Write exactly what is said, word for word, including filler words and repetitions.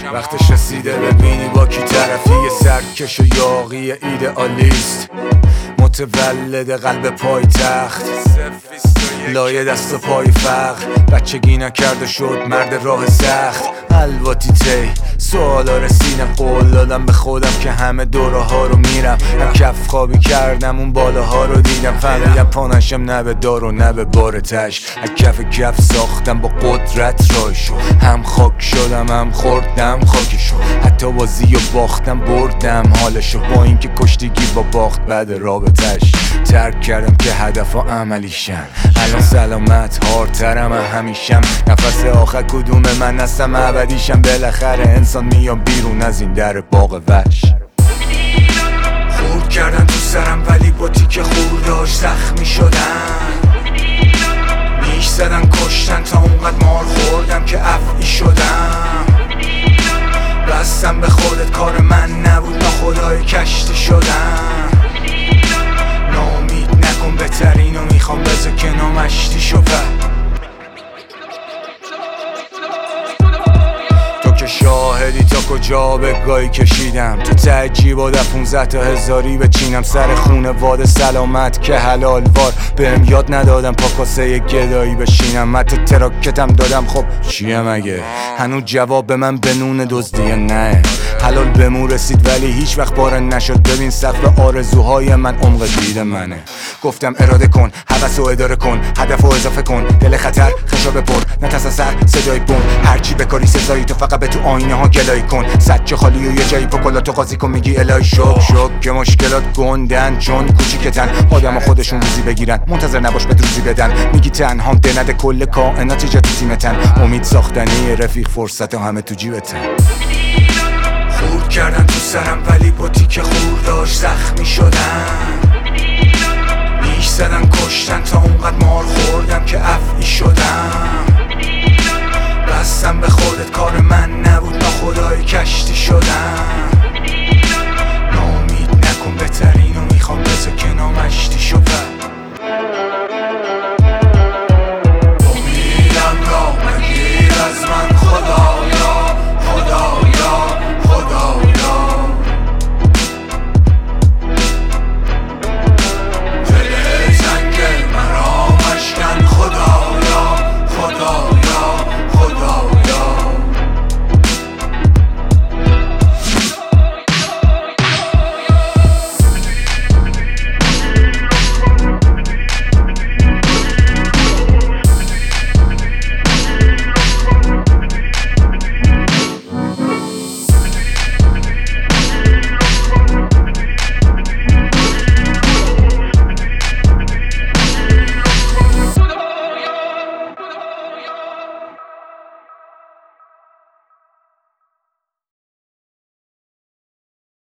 وقتش رسیده ببینی با کی طرفی. یه سرکش و یاقی ایدئالیست، متولد قلب پای تخت، لایه دست و پای فقر. بچگی نکرده شد مرد راه سخت. الواتی تی سوالا رسیدم، قول دادم به خودم که همه دوره ها رو میرم. هم کف خوابی کردم اون بالاها رو دیدم، فهمیدم پانشم نه به دار و نه به بارتش. از کف کف ساختم با قدرت رایشو، هم خاک شدم هم خوردم خاکشو. حتی بازی و باختم بردم حالشو، با اینکه کشتگی با باخت بعد رابطش. ترک کردم که هدفا عملیشن، الان سلامت هارترم همیشم. نفس آخر کدوم من هستم ابدیشم. بالاخره انسان میام بیرون از این در باغ وحش. خورد کردن تو سرم ولی با تیکه خورداش زخمی شدن. میش زدن کشتن تا اونقدر مار خوردم که افعی شدم. بستم به خودت کار من نبود، تا خدای کشتی شدم. ناامید نکن بهترینو میخوام، بذار که نامشتی شو. تو که شاهدی تا کجا به گاهی کشیدم. تو ته جیبا در پونزده تا هزاری بچینم. سر خونواده سلامت که حلال وار بهم یاد ندادم پا کاسه گدایی بشینم. حتی تراکتم دادم، خب چیه مگه؟ هنوز جواب به من به نون دزدیه نه. حلال بمون رسید ولی هیچ وقت باره نشد. ببین سقف آرزوهای من عمق دید منه. گفتم اراده کن، حوث و اداره کن، هدف و اضافه کن. دل خطر خشاب پر، نترس از سر صدای بوم. هرچی بکاری سزایی، تو فقط به تو آینه ها گلایی کن. سچه خالی و یه جایی پاکلاتو قاضی کن، میگی الهی شک شک که مشکلات گندن چون کوچیکتن. آدم خودشون روزی بگیرن، منتظر نباش به روزی بدن. میگی تنهام دنده کل کائنات ایجا تو تیمتن. امید ساختنی رفیق، فرصت همه تو جیبتن. خورد کردن تو سرم ولی با تیکه خورداش زخمی شدن. میش زدن کشتن تا اونقدر مار خوردم که افعی شدم.